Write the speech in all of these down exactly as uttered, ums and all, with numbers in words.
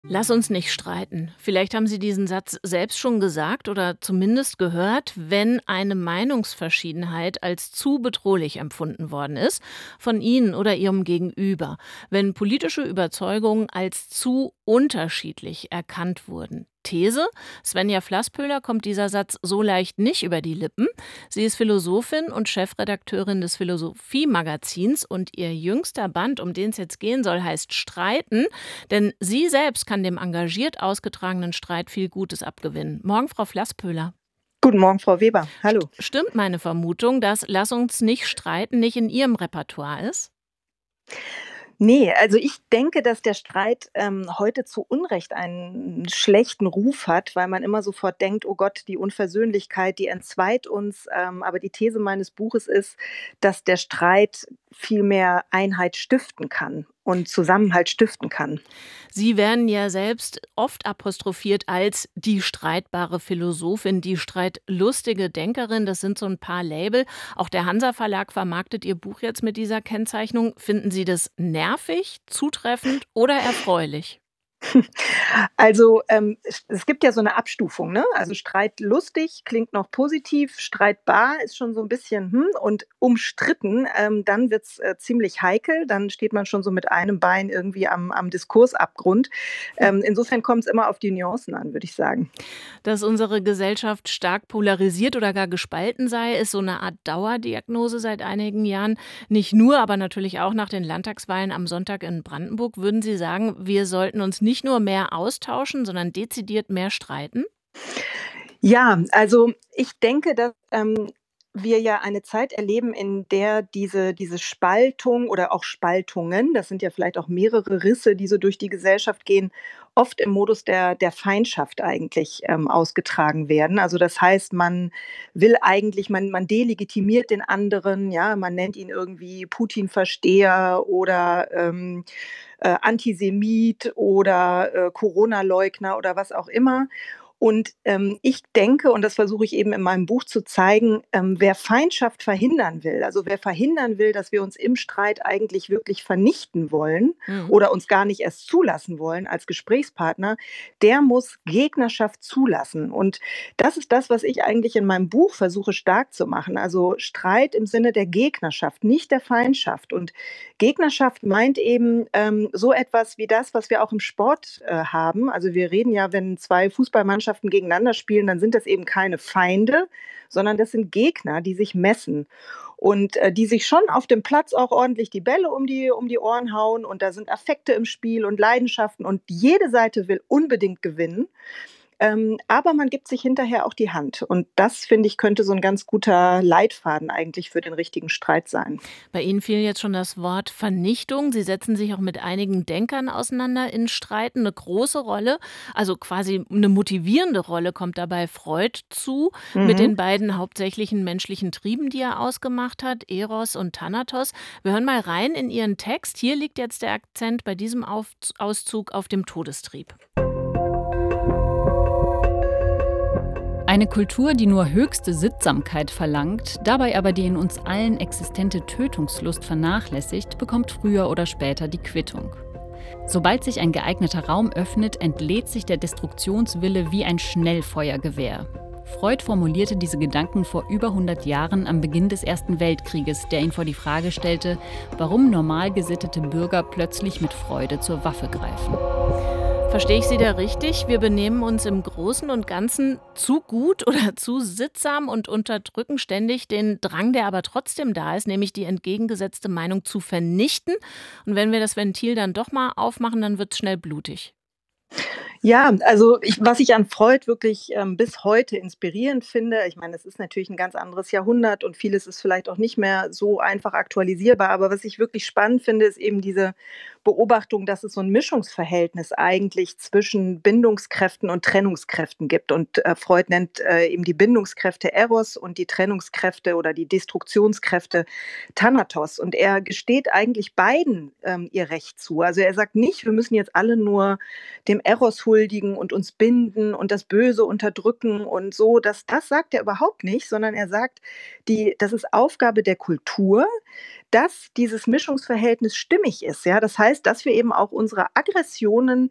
Lass uns nicht streiten. Vielleicht haben Sie diesen Satz selbst schon gesagt oder zumindest gehört, wenn eine Meinungsverschiedenheit als zu bedrohlich empfunden worden ist von Ihnen oder Ihrem Gegenüber, wenn politische Überzeugungen als zu unterschiedlich erkannt wurden. These: Svenja Flasspöhler kommt dieser Satz so leicht nicht über die Lippen. Sie ist Philosophin und Chefredakteurin des Philosophie-Magazins und ihr jüngster Band, um den es jetzt gehen soll, heißt Streiten, denn sie selbst kann dem engagiert ausgetragenen Streit viel Gutes abgewinnen. Morgen, Frau Flasspöhler. Guten Morgen, Frau Weber. St Hallo. stimmt meine Vermutung, dass „Lass uns nicht streiten" nicht in Ihrem Repertoire ist? Ne, also ich denke, dass der Streit, ähm, heute zu Unrecht einen schlechten Ruf hat, weil man immer sofort denkt: „Oh Gott, die Unversöhnlichkeit, die entzweit uns." Ähm, aber die These meines Buches ist, dass der Streit viel mehr Einheit stiften kann und Zusammenhalt stiften kann. Sie werden ja selbst oft apostrophiert als die streitbare Philosophin, die streitlustige Denkerin. Das sind so ein paar Label. Auch der Hansa-Verlag vermarktet Ihr Buch jetzt mit dieser Kennzeichnung. Finden Sie das nervig, zutreffend oder erfreulich? Also, ähm, es es gibt ja so 'ne Abstufung, ne? Also, streitlustig klingt noch positiv, streitbar ist schon so 'n bisschen, hm, und umstritten, ähm, dann wird's, äh, ziemlich heikel. Dann steht man schon so mit einem Bein irgendwie am am Diskursabgrund. Ähm, insofern kommt's immer auf die Nuancen an, würde ich sagen. Dass unsere Gesellschaft stark polarisiert oder gar gespalten sei, ist so eine Art Dauerdiagnose seit einigen Jahren. Nicht nur, aber natürlich auch nach den Landtagswahlen am Sonntag in Brandenburg. Würden Sie sagen, wir sollten uns nicht nur mehr austauschen, sondern dezidiert mehr streiten? Ja, also ich denke, dass, ähm, wir ja eine Zeit erleben, in der diese diese Spaltung oder auch Spaltungen, das sind ja vielleicht auch mehrere Risse, die so durch die Gesellschaft gehen, oft im Modus der der Feindschaft eigentlich, ähm, ausgetragen werden. Also, das heißt, man will eigentlich man man delegitimiert den anderen, ja, man nennt ihn irgendwie Putin-Versteher oder, ähm, äh, Antisemit oder, äh, Corona-Leugner oder was auch immer. Und, ähm, ich denke, und das versuche ich eben in meinem Buch zu zeigen, ähm, wer Feindschaft verhindern will, also wer verhindern will, dass wir uns im Streit eigentlich wirklich vernichten wollen Mhm. oder uns gar nicht erst zulassen wollen als Gesprächspartner, der muss Gegnerschaft zulassen. Und das ist das, was ich eigentlich in meinem Buch versuche stark zu machen. Also Streit im Sinne der Gegnerschaft, nicht der Feindschaft. Und Gegnerschaft meint eben, ähm, so etwas wie das, was wir auch im Sport, äh, haben. Also, wir reden ja, wenn zwei Fußballmannschaften gegeneinander spielen, dann sind das eben keine Feinde, sondern das sind Gegner, die sich messen und, äh, die sich schon auf dem Platz auch ordentlich die Bälle um die um die Ohren hauen und da sind Affekte im Spiel und Leidenschaften und jede Seite will unbedingt gewinnen. Ähm, aber man gibt sich hinterher auch die Hand und das, finde ich, könnte so 'n ganz guter Leitfaden eigentlich für den richtigen Streit sein. Bei Ihnen fiel jetzt schon das Wort Vernichtung. Sie setzen sich auch mit einigen Denkern auseinander in Streiten. 'Ne große Rolle, also quasi 'ne motivierende Rolle kommt dabei Freud zu, mit Mhm. den beiden hauptsächlichen menschlichen Trieben, die er ausgemacht hat, Eros und Thanatos. Wir hören mal rein in Ihren Text. Hier liegt jetzt der Akzent bei diesem Aufz Auszug auf dem Todestrieb. Eine Kultur, die nur höchste Sittsamkeit verlangt, dabei aber die in uns allen existente Tötungslust vernachlässigt, bekommt früher oder später die Quittung. Sobald sich ein geeigneter Raum öffnet, entlädt sich der Destruktionswille wie ein Schnellfeuergewehr. Freud formulierte diese Gedanken vor über hundert Jahren am Beginn des Ersten Weltkrieges, der ihn vor die Frage stellte, warum normal gesittete Bürger plötzlich mit Freude zur Waffe greifen. Verstehe ich Sie da richtig? Wir benehmen uns im Großen und Ganzen zu gut oder zu sittsam und unterdrücken ständig den Drang, der aber trotzdem da ist, nämlich die entgegengesetzte Meinung zu vernichten. Und wenn wir das Ventil dann doch mal aufmachen, dann wird's schnell blutig. Ja, also ich was ich an Freud wirklich, ähm, bis heute inspirierend finde, ich meine, das ist natürlich 'n ganz anderes Jahrhundert und vieles ist vielleicht auch nicht mehr so einfach aktualisierbar, aber was ich wirklich spannend finde, ist eben diese Beobachtung, dass es so 'n Mischungsverhältnis eigentlich zwischen Bindungskräften und Trennungskräften gibt. Und, äh, Freud nennt, äh, eben die Bindungskräfte Eros und die Trennungskräfte oder die Destruktionskräfte Thanatos. Und er gesteht eigentlich beiden, ähm, ihr Recht zu. Also, er sagt nicht: „Wir müssen jetzt alle nur dem Eros huldigen und uns binden und das Böse unterdrücken und so." Das das sagt er überhaupt nicht, sondern er sagt, die das ist Aufgabe der Kultur, dass dieses Mischungsverhältnis stimmig ist, ja? Das heißt, dass wir eben auch unsere Aggressionen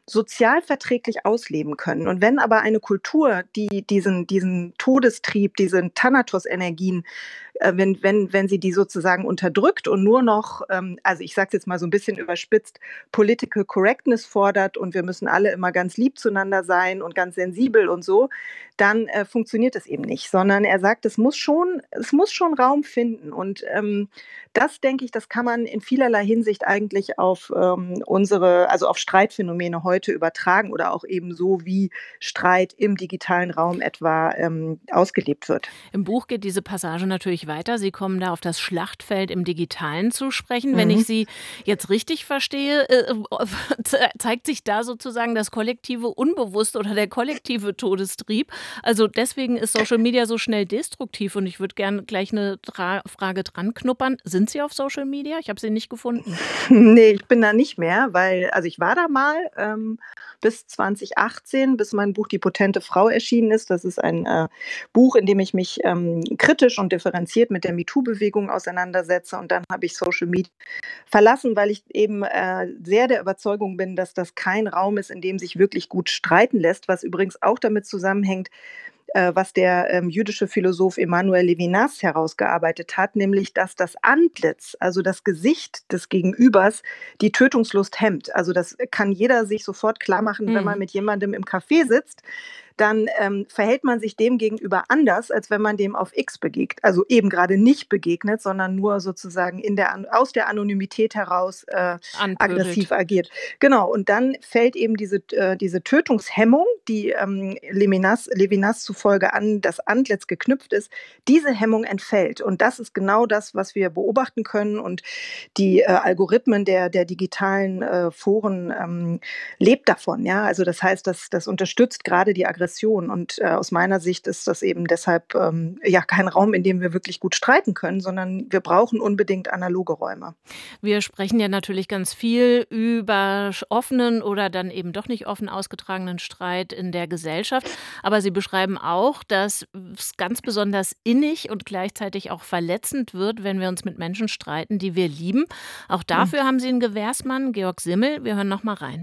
sozial verträglich ausleben können. Und wenn aber eine Kultur, die diesen, diesen Todestrieb, diese Thanatos-Energien, äh, wenn, wenn, wenn sie die sozusagen unterdrückt und nur noch, ähm, also ich sage es jetzt mal so ein bisschen überspitzt, Political Correctness fordert und wir müssen alle immer ganz lieb zueinander sein und ganz sensibel und so, dann äh, funktioniert es eben nicht, sondern er sagt, es muss schon, es muss schon Raum finden. Und ähm, das, denke ich, das kann man in vielerlei Hinsicht eigentlich auf ähm, unsere, also auf Streitphänomene heute übertragen oder auch eben so, wie Streit im digitalen Raum etwa ähm, ausgelebt wird. Im Buch geht diese Passage natürlich weiter. Sie kommen da auf das Schlachtfeld im Digitalen zu sprechen. Wenn ich Mhm. Sie jetzt richtig verstehe, äh, ze- zeigt sich da sozusagen das kollektive Unbewusste oder der kollektive Todestrieb. Also deswegen ist Social Media so schnell destruktiv und ich würde gerne gleich eine Dra Frage dran knuppern. Sind Sie auf Social Media? Ich habe Sie nicht gefunden. Nee, ich bin da nicht mehr, weil, also ich war da mal ähm, bis zwanzig achtzehn, bis mein Buch Die potente Frau erschienen ist. Das ist ein äh, Buch, in dem ich mich ähm, kritisch und differenziert mit der MeToo-Bewegung auseinandersetze. Und dann habe ich Social Media verlassen, weil ich eben äh, sehr der Überzeugung bin, dass das kein Raum ist, in dem sich wirklich gut streiten lässt, was übrigens auch damit zusammenhängt, äh, was der ähm, jüdische Philosoph Emanuel Levinas herausgearbeitet hat, nämlich dass das Antlitz, also das Gesicht des Gegenübers, die Tötungslust hemmt. Also das kann jeder sich sofort klar machen, wenn man Mhm. mit jemandem im Café sitzt, dann ähm, verhält man sich dem gegenüber anders, als wenn man dem auf X begegnet. Also eben gerade nicht begegnet, sondern nur sozusagen in der, An- aus der Anonymität heraus äh, Anpöbelt. aggressiv agiert. Genau, und dann fällt eben diese, äh, diese Tötungshemmung, die ähm, Levinas, Levinas zufolge an das Antlitz geknüpft ist, diese Hemmung entfällt. Und das ist genau das, was wir beobachten können. Und die äh, Algorithmen der, der digitalen äh, Foren ähm, lebt davon. Ja? Also das heißt, das, das unterstützt gerade die Aggression. Und äh, aus meiner Sicht ist das eben deshalb ähm, ja kein Raum, in dem wir wirklich gut streiten können, sondern wir brauchen unbedingt analoge Räume. Wir sprechen ja natürlich ganz viel über sch- offenen oder dann eben doch nicht offen ausgetragenen Streit in der Gesellschaft. Aber Sie beschreiben auch, dass es ganz besonders innig und gleichzeitig auch verletzend wird, wenn wir uns mit Menschen streiten, die wir lieben. Auch Mhm. dafür haben Sie einen Gewährsmann, Georg Simmel. Wir hören noch mal rein.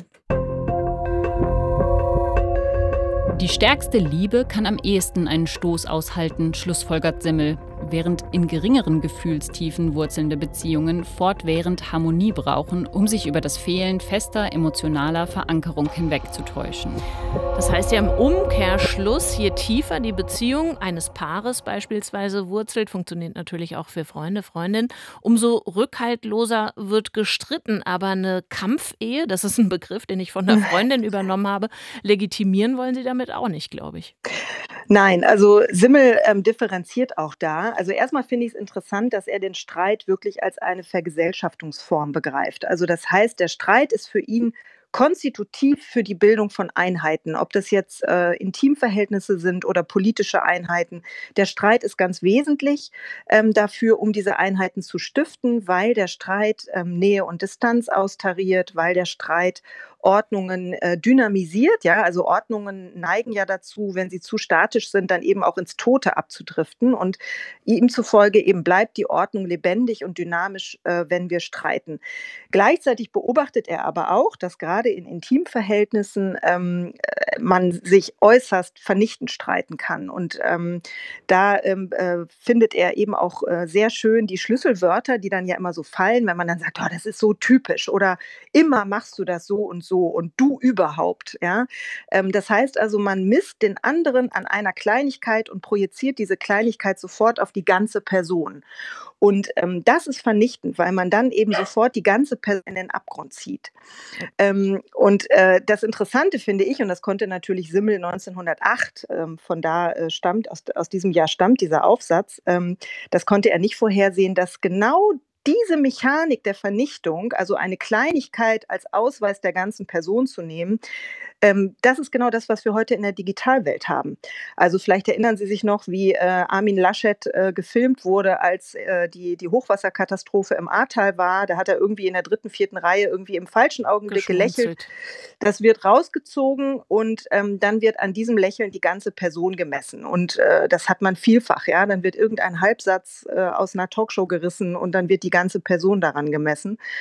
Die stärkste Liebe kann am ehesten einen Stoß aushalten, schlussfolgert Simmel, während in geringeren Gefühlstiefen wurzelnde Beziehungen fortwährend Harmonie brauchen, um sich über das Fehlen fester emotionaler Verankerung hinwegzutäuschen. Das heißt ja im Umkehrschluss, je tiefer die Beziehung eines Paares beispielsweise wurzelt, funktioniert natürlich auch für Freunde, Freundinnen, umso rückhaltloser wird gestritten. Aber eine Kampfehe, das ist ein Begriff, den ich von einer Freundin übernommen habe, legitimieren wollen Sie damit auch nicht, glaube ich. Nein, also Simmel ähm, differenziert auch da. Also erstmal finde ich es interessant, dass er den Streit wirklich als eine Vergesellschaftungsform begreift. Also das heißt, der Streit ist für ihn konstitutiv für die Bildung von Einheiten, ob das jetzt äh, Intimverhältnisse sind oder politische Einheiten. Der Streit ist ganz wesentlich ähm, dafür, um diese Einheiten zu stiften, weil der Streit ähm, Nähe und Distanz austariert, weil der Streit Ordnungen äh, dynamisiert. Ja, also Ordnungen neigen ja dazu, wenn sie zu statisch sind, dann eben auch ins Tote abzudriften. Und ihm zufolge eben bleibt die Ordnung lebendig und dynamisch, äh, wenn wir streiten. Gleichzeitig beobachtet er aber auch, dass gerade in Intimverhältnissen ähm, äh, man sich äußerst vernichtend streiten kann. Und ähm, da ähm, äh, findet er eben auch äh, sehr schön die Schlüsselwörter, die dann ja immer so fallen, wenn man dann sagt, oh, das ist so typisch oder immer machst du das so und so und du überhaupt. Ja? Ähm, das heißt also, man misst den anderen an einer Kleinigkeit und projiziert diese Kleinigkeit sofort auf die ganze Person. Und ähm, das ist vernichtend, weil man dann eben sofort die ganze Person in den Abgrund zieht. Ähm, und äh, das Interessante finde ich, und das konnte natürlich Simmel neunzehnhundertacht, ähm, von da äh, stammt, aus, aus diesem Jahr stammt dieser Aufsatz, ähm, das konnte er nicht vorhersehen, dass genau diese Mechanik der Vernichtung, also eine Kleinigkeit als Ausweis der ganzen Person zu nehmen, ähm, das ist genau das, was wir heute in der Digitalwelt haben. Also vielleicht erinnern Sie sich noch, wie äh, Armin Laschet äh, gefilmt wurde, als äh, die, die Hochwasserkatastrophe im Ahrtal war. Da hat er irgendwie in der dritten, vierten Reihe irgendwie im falschen Augenblick gelächelt. Geschmunzelt. Das wird rausgezogen und ähm, dann wird an diesem Lächeln die ganze Person gemessen. Und äh, das hat man vielfach. Ja? Dann wird irgendein Halbsatz äh, aus einer Talkshow gerissen und dann wird die ganze Person daran gemessen.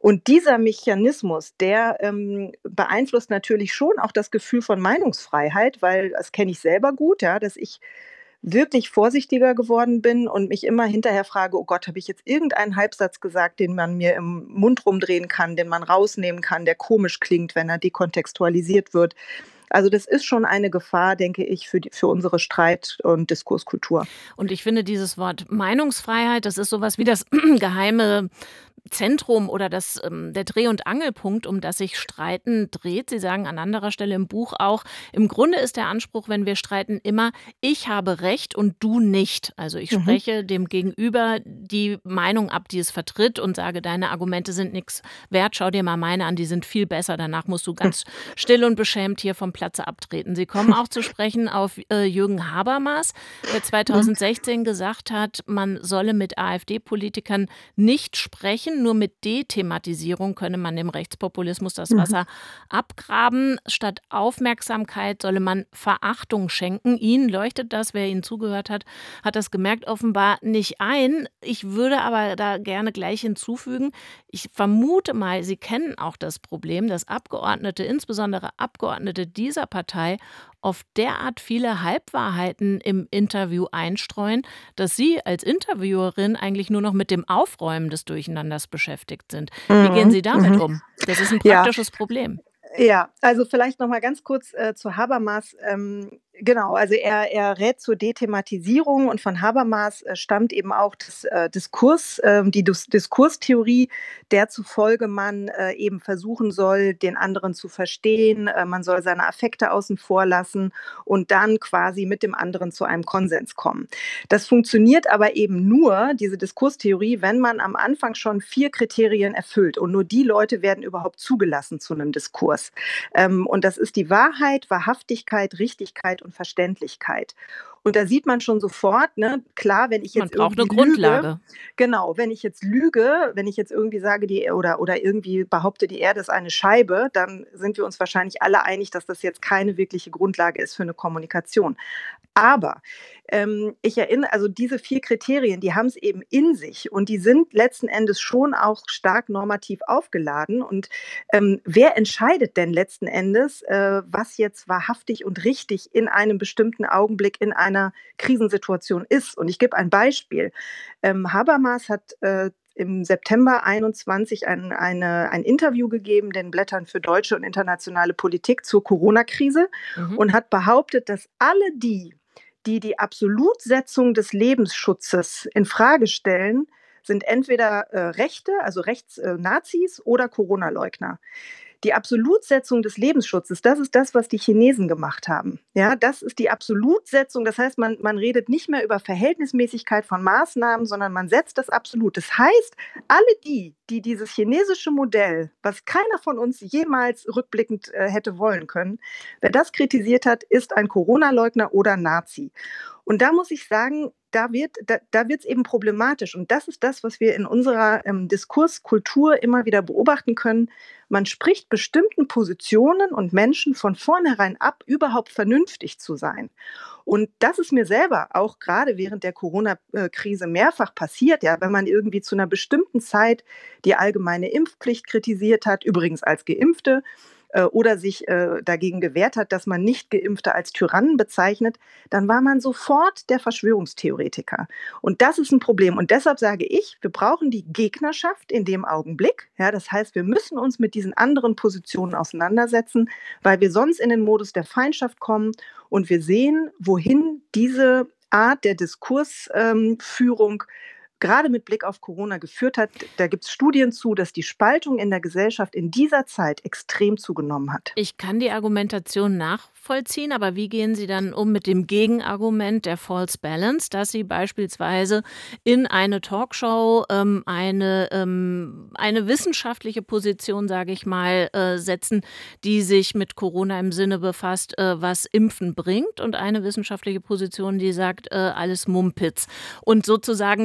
Und dieser Mechanismus, der ähm, beeinflusst natürlich schon auch das Gefühl von Meinungsfreiheit, weil das kenne ich selber gut, ja, dass ich wirklich vorsichtiger geworden bin und mich immer hinterher frage, oh Gott, habe ich jetzt irgendeinen Halbsatz gesagt, den man mir im Mund rumdrehen kann, den man rausnehmen kann, der komisch klingt, wenn er dekontextualisiert wird. Also das ist schon eine Gefahr, denke ich, für, die, für unsere Streit- und Diskurskultur. Und ich finde dieses Wort Meinungsfreiheit, das ist sowas wie das geheime Zentrum oder das, ähm, der Dreh- und Angelpunkt, um das sich Streiten dreht. Sie sagen an anderer Stelle im Buch auch, im Grunde ist der Anspruch, wenn wir streiten, immer, ich habe Recht und du nicht. Also ich Mhm. spreche dem Gegenüber die Meinung ab, die es vertritt und sage, deine Argumente sind nichts wert, schau dir mal meine an, die sind viel besser. Danach musst du ganz still und beschämt hier vom Platze abtreten. Sie kommen auch zu sprechen auf äh, Jürgen Habermas, der zweitausendsechzehn gesagt hat, man solle mit AfD-Politikern nicht sprechen, nur mit Dethematisierung könne man dem Rechtspopulismus das Wasser abgraben. Statt Aufmerksamkeit solle man Verachtung schenken. Ihnen leuchtet das, wer Ihnen zugehört hat, hat das gemerkt, offenbar nicht ein. Ich würde aber da gerne gleich hinzufügen, ich vermute mal, Sie kennen auch das Problem, dass Abgeordnete, insbesondere Abgeordnete dieser Partei, oft derart viele Halbwahrheiten im Interview einstreuen, dass Sie als Interviewerin eigentlich nur noch mit dem Aufräumen des Durcheinanders beschäftigt sind. Wie gehen Sie damit Mhm. um? Das ist ein Ja. praktisches Problem. Ja, also vielleicht noch mal ganz kurz äh, zu Habermas. Ähm, genau, also er, er rät zur Dethematisierung und von Habermas äh, stammt eben auch das äh, Diskurs, äh, die Dis- Diskurstheorie, der zufolge man äh, eben versuchen soll, den anderen zu verstehen, äh, man soll seine Affekte außen vor lassen und dann quasi mit dem anderen zu einem Konsens kommen. Das funktioniert aber eben nur, diese Diskurstheorie, wenn man am Anfang schon vier Kriterien erfüllt und nur die Leute werden überhaupt zugelassen zu einem Diskurs. Ähm, und das ist die Wahrheit, Wahrhaftigkeit, Richtigkeit und Verständlichkeit. Und da sieht man schon sofort, ne, klar, wenn ich Man jetzt braucht eine irgendwie lüge, Grundlage. genau, wenn ich jetzt lüge, wenn ich jetzt irgendwie sage, die oder, oder irgendwie behaupte, die Erde ist eine Scheibe, dann sind wir uns wahrscheinlich alle einig, dass das jetzt keine wirkliche Grundlage ist für eine Kommunikation. Aber ähm, ich erinnere, also diese vier Kriterien, die haben es eben in sich und die sind letzten Endes schon auch stark normativ aufgeladen. Und ähm, wer entscheidet denn letzten Endes, äh, was jetzt wahrhaftig und richtig in einem bestimmten Augenblick in einer Krisensituation ist? Und ich gebe ein Beispiel. Ähm, Habermas hat äh, im September einundzwanzig ein, eine, ein Interview gegeben, den Blättern für deutsche und internationale Politik zur Corona-Krise Mhm. und hat behauptet, dass alle die, die die Absolutsetzung des Lebensschutzes in Frage stellen, sind entweder äh, Rechte, also Rechts-Nazis äh, oder Corona-Leugner. Die Absolutsetzung des Lebensschutzes, das ist das, was die Chinesen gemacht haben. Ja, das ist die Absolutsetzung. Das heißt, man, man redet nicht mehr über Verhältnismäßigkeit von Maßnahmen, sondern man setzt das Absolut. Das heißt, alle die, die dieses chinesische Modell, was keiner von uns jemals rückblickend äh, hätte wollen können, wer das kritisiert hat, ist ein Corona-Leugner oder Nazi. Und da muss ich sagen, da wird da, da wird's eben problematisch. Und das ist das, was wir in unserer ähm, Diskurskultur immer wieder beobachten können. Man spricht bestimmten Positionen und Menschen von vornherein ab, überhaupt vernünftig zu sein. Und das ist mir selber auch gerade während der Corona-Krise mehrfach passiert, ja, wenn man irgendwie zu einer bestimmten Zeit die allgemeine Impfpflicht kritisiert hat, übrigens als Geimpfte, äh, oder sich äh, dagegen gewehrt hat, dass man Nicht-Geimpfte als Tyrannen bezeichnet, dann war man sofort der Verschwörungstheoretiker. Und das ist ein Problem. Und deshalb sage ich, wir brauchen die Gegnerschaft in dem Augenblick. Ja, das heißt, wir müssen uns mit diesen anderen Positionen auseinandersetzen, weil wir sonst in den Modus der Feindschaft kommen und wir sehen, wohin diese Art der Diskursführung gerade mit Blick auf Corona geführt hat. Da gibt es Studien zu, dass die Spaltung in der Gesellschaft in dieser Zeit extrem zugenommen hat. Ich kann die Argumentation nachvollziehen, aber wie gehen Sie dann um mit dem Gegenargument der False Balance, dass Sie beispielsweise in eine Talkshow ähm, eine, ähm, eine wissenschaftliche Position, sage ich mal, äh, setzen, die sich mit Corona im Sinne befasst, äh, was Impfen bringt, und eine wissenschaftliche Position, die sagt, äh, alles Mumpitz. Und sozusagen diese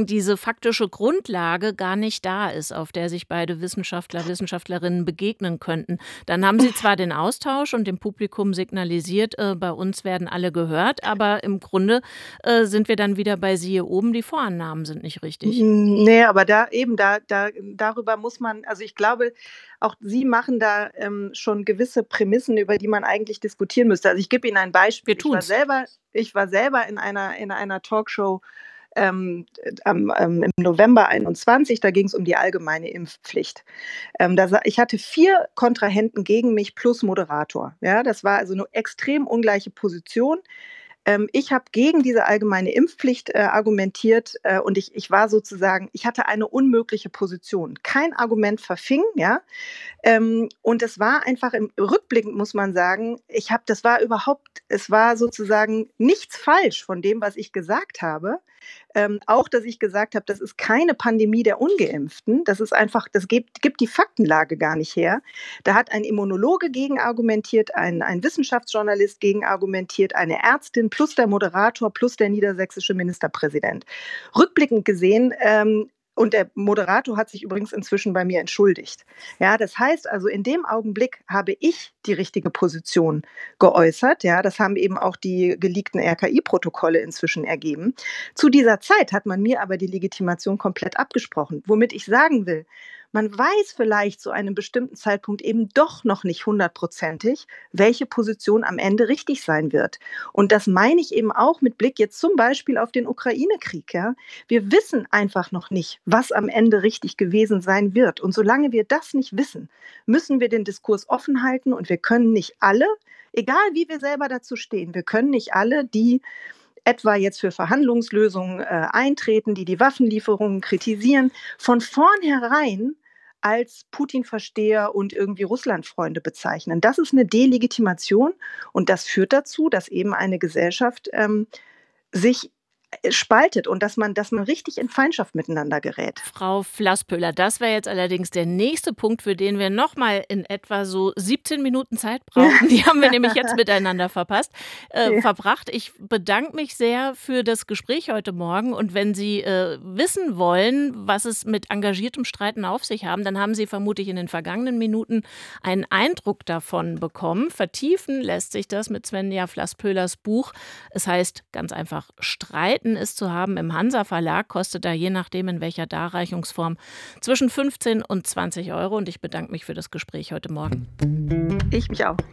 faktische Grundlage gar nicht da ist, auf der sich beide Wissenschaftler, Wissenschaftlerinnen begegnen könnten. Dann haben sie zwar den Austausch und dem Publikum signalisiert, äh, bei uns werden alle gehört, aber im Grunde äh, sind wir dann wieder bei siehe oben, die Vorannahmen sind nicht richtig. Nee, aber da eben, da, da, darüber muss man, also ich glaube, auch Sie machen da ähm, schon gewisse Prämissen, über die man eigentlich diskutieren müsste. Also ich gebe Ihnen ein Beispiel. Wir Ich war tun's. selber, ich war selber in einer, in einer Talkshow ähm, am, ähm, im November einundzwanzig, da ging es um die allgemeine Impfpflicht. Ähm, da, sa- ich hatte vier Kontrahenten gegen mich plus Moderator. Ja, das war also eine extrem ungleiche Position. Ähm, ich habe gegen diese allgemeine Impfpflicht äh, argumentiert äh, und ich, ich war sozusagen, ich hatte eine unmögliche Position. Kein Argument verfing, ja. Ähm, und es war einfach im rückblickend, muss man sagen, ich habe, das war überhaupt, es war sozusagen nichts falsch von dem, was ich gesagt habe. Ähm, auch, dass ich gesagt habe, das ist keine Pandemie der Ungeimpften. Das ist einfach, das gibt, gibt die Faktenlage gar nicht her. Da hat ein Immunologe gegen argumentiert, ein, ein Wissenschaftsjournalist gegen argumentiert, eine Ärztin plus der Moderator plus der niedersächsische Ministerpräsident. Rückblickend gesehen, ähm, und der Moderator hat sich übrigens inzwischen bei mir entschuldigt. Ja, das heißt also, in dem Augenblick habe ich die richtige Position geäußert. Ja, das haben eben auch die geleakten R K I-Protokolle inzwischen ergeben. Zu dieser Zeit hat man mir aber die Legitimation komplett abgesprochen. Womit ich sagen will, man weiß vielleicht zu einem bestimmten Zeitpunkt eben doch noch nicht hundertprozentig, welche Position am Ende richtig sein wird. Und das meine ich eben auch mit Blick jetzt zum Beispiel auf den Ukraine-Krieg. Ja? Wir wissen einfach noch nicht, was am Ende richtig gewesen sein wird. Und solange wir das nicht wissen, müssen wir den Diskurs offen halten und wir können nicht alle, egal wie wir selber dazu stehen, wir können nicht alle, die etwa jetzt für Verhandlungslösungen äh, eintreten, die die Waffenlieferungen kritisieren, von vornherein als Putin-Versteher und irgendwie Russland-Freunde bezeichnen. Das ist eine Delegitimation und das führt dazu, dass eben eine Gesellschaft ähm, sich spaltet und dass man, dass man richtig in Feindschaft miteinander gerät. Frau Flasspöhler, das wäre jetzt allerdings der nächste Punkt, für den wir nochmal in etwa so siebzehn Minuten Zeit brauchen. Die haben wir nämlich jetzt miteinander verpasst, äh, Ja. verbracht. Ich bedanke mich sehr für das Gespräch heute Morgen. Und wenn Sie äh, wissen wollen, was es mit engagiertem Streiten auf sich haben, dann haben Sie vermutlich in den vergangenen Minuten einen Eindruck davon bekommen. Vertiefen lässt sich das mit Svenja Flasspöhlers Buch. Es heißt ganz einfach Streiten ist zu haben im Hansa Verlag, kostet da je nachdem in welcher Darreichungsform zwischen fünfzehn und zwanzig Euro. Und ich bedanke mich für das Gespräch heute Morgen. Ich mich auch.